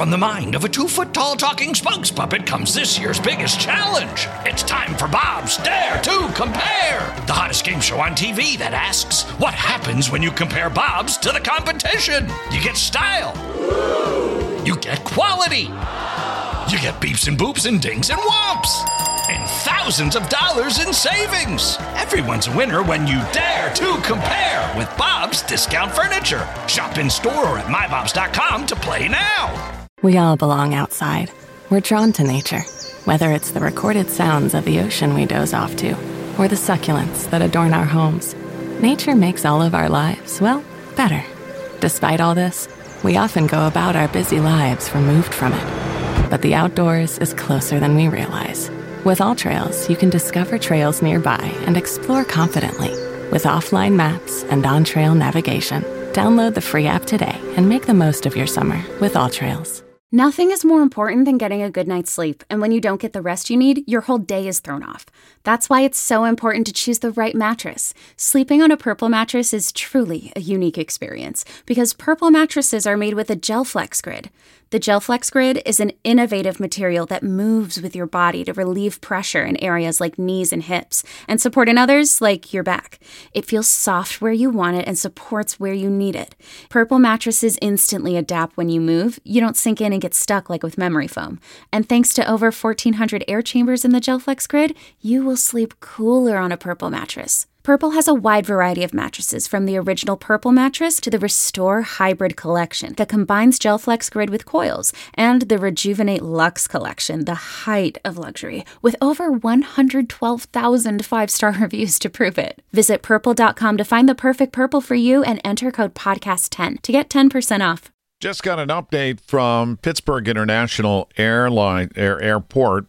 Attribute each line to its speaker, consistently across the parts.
Speaker 1: From the mind of a 2-foot-tall talking spokes puppet comes this year's biggest challenge. It's time for Bob's Dare to Compare, the hottest game show on TV that asks, what happens when you compare Bob's to the competition? You get style. You get quality. You get beeps and boops and dings and whomps. And thousands of dollars in savings. Everyone's a winner when you dare to compare with Bob's Discount Furniture. Shop in store or at mybobs.com to play now.
Speaker 2: We all belong outside. We're drawn to nature, whether it's the recorded sounds of the ocean we doze off to, or the succulents that adorn our homes. Nature makes all of our lives, well, better. Despite all this, we often go about our busy lives removed from it. But the outdoors is closer than we realize. With AllTrails, you can discover trails nearby and explore confidently. With offline maps and on-trail navigation, download the free app today and make the most of your summer with AllTrails.
Speaker 3: Nothing is more important than getting a good night's sleep, and when you don't get the rest you need, your whole day is thrown off. That's why it's so important to choose the right mattress. Sleeping on a Purple mattress is truly a unique experience, because Purple mattresses are made with a GelFlex Grid. The GelFlex Grid is an innovative material that moves with your body to relieve pressure in areas like knees and hips, and support in others like your back. It feels soft where you want it and supports where you need it. Purple mattresses instantly adapt when you move. You don't sink in and get stuck like with memory foam. And thanks to over 1,400 air chambers in the GelFlex Grid, you will sleep cooler on a Purple mattress. Purple has a wide variety of mattresses, from the original Purple mattress to the Restore Hybrid collection that combines GelFlex Grid with coils, and the Rejuvenate Luxe collection, the height of luxury, with over 112,000 five-star reviews to prove it. Visit Purple.com to find the perfect Purple for you and enter code PODCAST10 to get 10% off.
Speaker 4: Just got an update from Pittsburgh International Airport.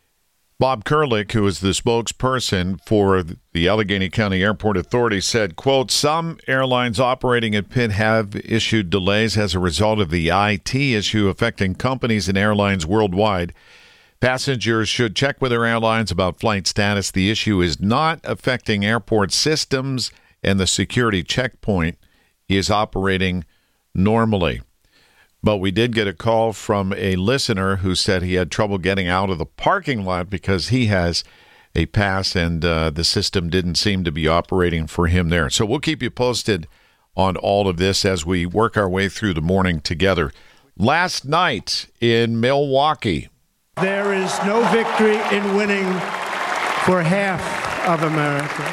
Speaker 4: Bob Kurlick, who is the spokesperson for the Allegheny County Airport Authority, said, quote, some airlines operating at Pitt have issued delays as a result of the IT issue affecting companies and airlines worldwide. Passengers should check with their airlines about flight status. The issue is not affecting airport systems, and the security checkpoint is operating normally. But we did get a call from a listener who said he had trouble getting out of the parking lot because he has a pass and the system didn't seem to be operating for him there. So we'll keep you posted on all of this as we work our way through the morning together. Last night in Milwaukee.
Speaker 5: There is no victory in winning for half of America.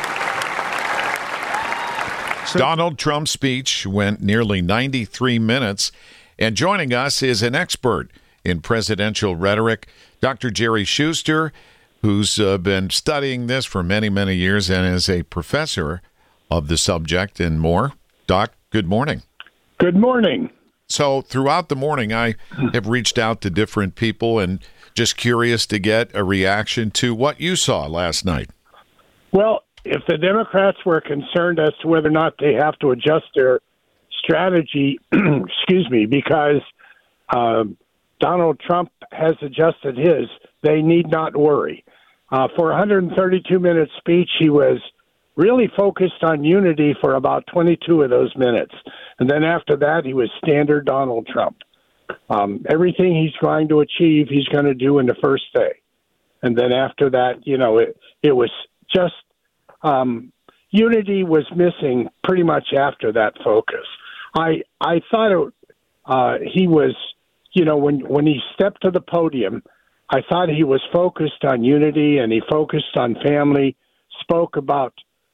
Speaker 4: Donald Trump's speech went nearly 93 minutes. And joining us is an expert in presidential rhetoric, Dr. Jerry Shuster, who's been studying this for many, many years and is a professor of the subject and more. Doc, good morning.
Speaker 6: Good morning.
Speaker 4: So throughout the morning, I have reached out to different people and just curious to get a reaction to what you saw last night.
Speaker 6: Well, if the Democrats were concerned as to whether or not they have to adjust their strategy, because Donald Trump has adjusted his, they need not worry. For a 132-minute speech, he was really focused on unity for about 22 of those minutes. And then after that, he was standard Donald Trump. Everything he's trying to achieve, he's going to do in the first day. And then after that, it was just unity was missing pretty much after that focus. I thought he was, when he stepped to the podium, I thought he was focused on unity and he focused on family, spoke about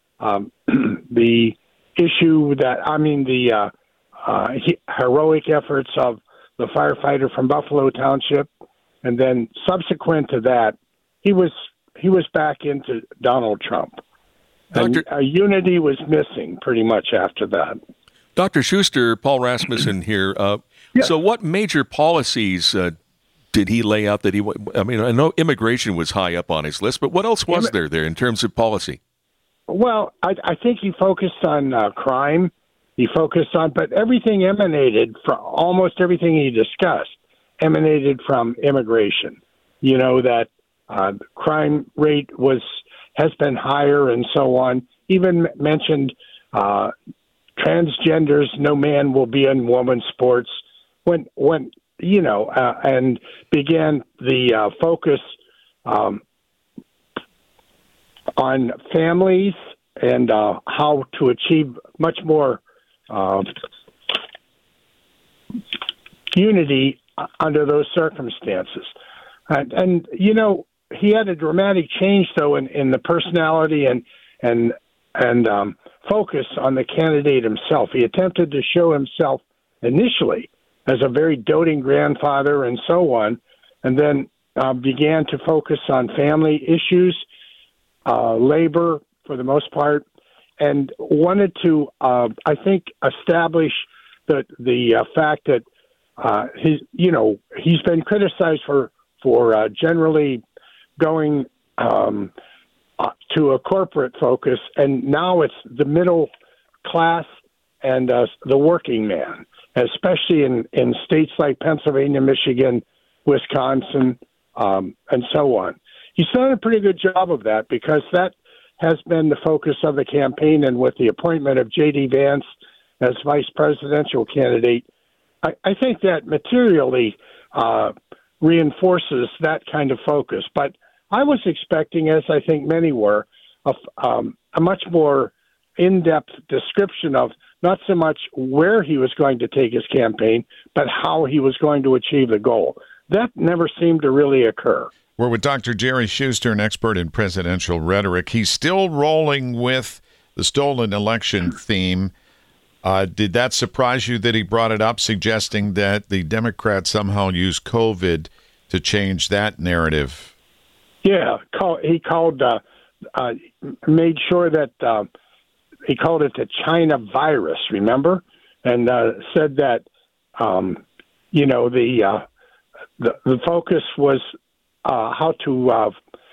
Speaker 6: the issue the heroic efforts of the firefighter from Buffalo Township. And then subsequent to that, he was back into Donald Trump. And unity was missing pretty much after that.
Speaker 7: Dr. Shuster, Paul Rasmussen here. So what major policies did he lay out that I know immigration was high up on his list, but what else was there in terms of policy?
Speaker 6: Well, I think he focused on crime. He focused on, but everything emanated from, almost everything he discussed emanated from immigration. That crime rate has been higher and so on. Even mentioned transgenders, no man will be in women's sports. When and began the focus on families and how to achieve much more unity under those circumstances. And he had a dramatic change, though, in the personality and focus on the candidate himself. He attempted to show himself initially as a very doting grandfather and so on, and then began to focus on family issues, labor for the most part, and wanted to, I think, establish the fact that he's been criticized for generally going to a corporate focus, and now it's the middle class and the working man, especially in states like Pennsylvania, Michigan, Wisconsin, and so on. He's done a pretty good job of that because that has been the focus of the campaign, and with the appointment of J.D. Vance as vice presidential candidate, I think that materially reinforces that kind of focus. But I was expecting, as I think many were, a much more in-depth description of not so much where he was going to take his campaign, but how he was going to achieve the goal. That never seemed to really occur.
Speaker 4: We're with Dr. Jerry Shuster, an expert in presidential rhetoric. He's still rolling with the stolen election theme. Did that surprise you that he brought it up, suggesting that the Democrats somehow used COVID to change that narrative?
Speaker 6: Yeah, he made sure that he called it the China virus, remember? And said that, the focus was how to,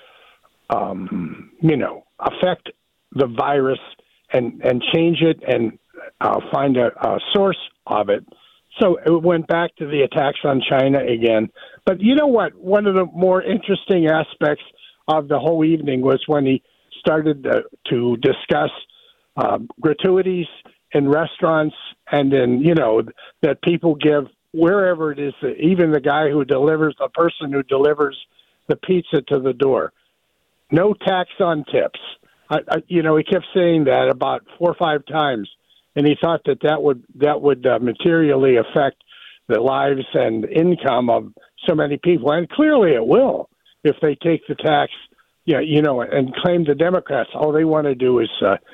Speaker 6: affect the virus and change it and find a source of it. So it went back to the attacks on China again. But you know what? One of the more interesting aspects of the whole evening was when he started to discuss gratuities in restaurants and that people give wherever it is, even the person who delivers the pizza to the door. No tax on tips. He kept saying that about 4 or 5 times, and he thought that would materially affect the lives and income of so many people, and clearly it will if they take the tax, and claim the Democrats all they want to do is,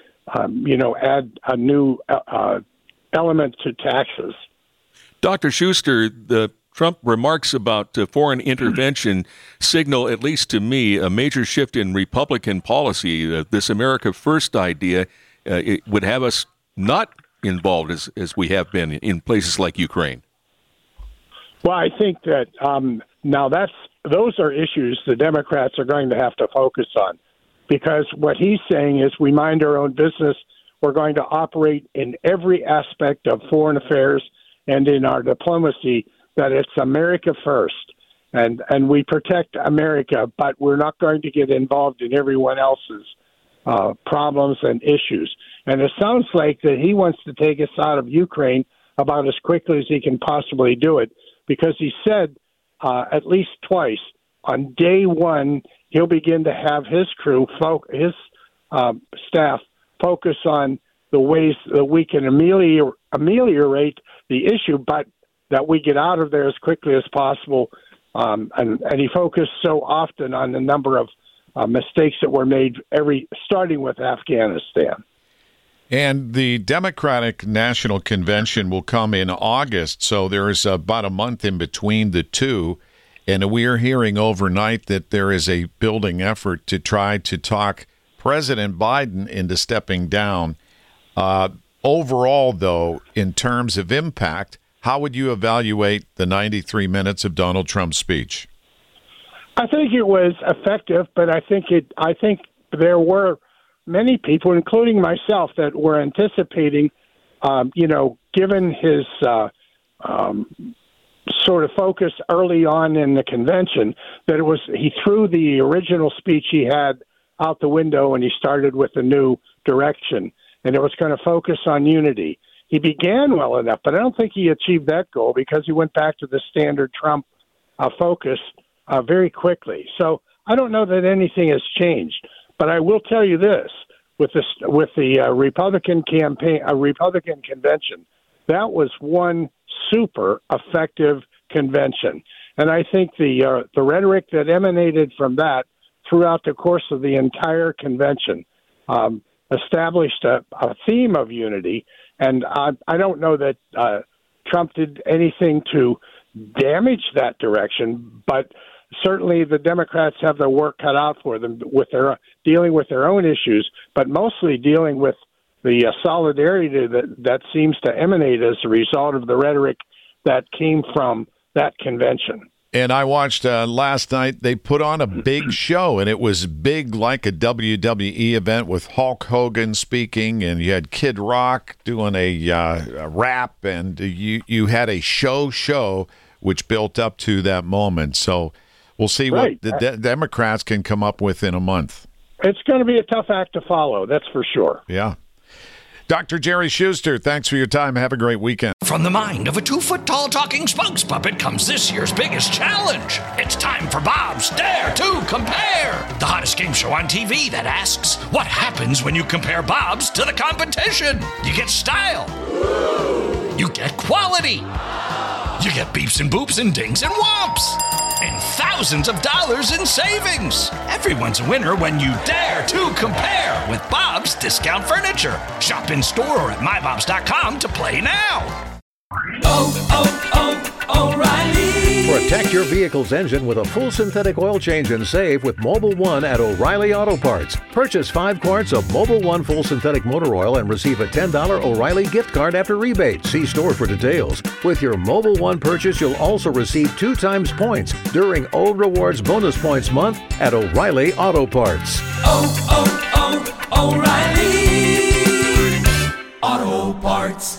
Speaker 6: add a new element to taxes.
Speaker 7: Dr. Shuster, the Trump remarks about foreign intervention signal, at least to me, a major shift in Republican policy. This America First idea it would have us not involved as we have been in places like Ukraine.
Speaker 6: Well, I think that now those are issues the Democrats are going to have to focus on, because what he's saying is we mind our own business. We're going to operate in every aspect of foreign affairs and in our diplomacy, that it's America first, and we protect America, but we're not going to get involved in everyone else's problems and issues. And it sounds like that he wants to take us out of Ukraine about as quickly as he can possibly do it, because he said at least twice on day one he'll begin to have his crew, his staff, focus on the ways that we can ameliorate the issue, but that we get out of there as quickly as possible. And he focused so often on the number of mistakes that were made, starting with Afghanistan.
Speaker 4: And the Democratic National Convention will come in August, so there's about a month in between the two. And we are hearing overnight that there is a building effort to try to talk President Biden into stepping down. Overall, though, in terms of impact, how would you evaluate the 93 minutes of Donald Trump's speech?
Speaker 6: I think it was effective, but I think there were many people, including myself, that were anticipating, given his sort of focus early on in the convention, that he threw the original speech he had out the window and he started with a new direction, and it was going to focus on unity. he began well enough, but I don't think he achieved that goal because he went back to the standard Trump focus very quickly. So I don't know that anything has changed, but I will tell you this: with the Republican campaign, Republican convention, that was one super effective convention, and I think the rhetoric that emanated from that throughout the course of the entire convention established a theme of unity. And I don't know that Trump did anything to damage that direction, but certainly the Democrats have their work cut out for them with their dealing with their own issues, but mostly dealing with the solidarity that seems to emanate as a result of the rhetoric that came from that convention.
Speaker 4: And I watched last night, they put on a big show, and it was big like a WWE event with Hulk Hogan speaking, and you had Kid Rock doing a rap, and you had a show which built up to that moment. So we'll see what the Democrats can come up with in a month.
Speaker 6: It's going to be a tough act to follow, that's for sure.
Speaker 4: Yeah. Dr. Jerry Schuster, thanks for your time. Have a great weekend.
Speaker 1: From the mind of a 2-foot-tall talking spokes puppet comes this year's biggest challenge. It's time for Bob's Dare to Compare, the hottest game show on TV that asks, what happens when you compare Bob's to the competition? You get style. You get quality. You get beeps and boops and dings and whomps. And thousands of dollars in savings. Everyone's a winner when you dare to compare with Bob's Discount Furniture. Shop in store or at mybobs.com to play now.
Speaker 8: O'Reilly. Protect your vehicle's engine with a full synthetic oil change and save with Mobil 1 at O'Reilly Auto Parts. Purchase 5 quarts of Mobil 1 full synthetic motor oil and receive a $10 O'Reilly gift card after rebate. See store for details. With your Mobil 1 purchase, you'll also receive 2 times points during O Rewards Bonus Points Month at O'Reilly Auto Parts.
Speaker 9: O'Reilly Auto Parts.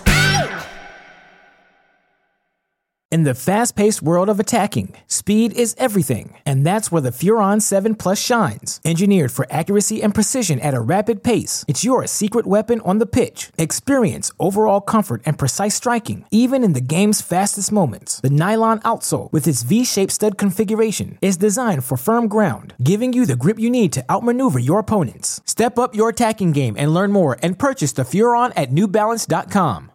Speaker 10: In the fast-paced world of attacking, speed is everything, and that's where the Furon 7 Plus shines. Engineered for accuracy and precision at a rapid pace, it's your secret weapon on the pitch. Experience overall comfort and precise striking, even in the game's fastest moments. The nylon outsole, with its V-shaped stud configuration, is designed for firm ground, giving you the grip you need to outmaneuver your opponents. Step up your attacking game and learn more and purchase the Furon at NewBalance.com.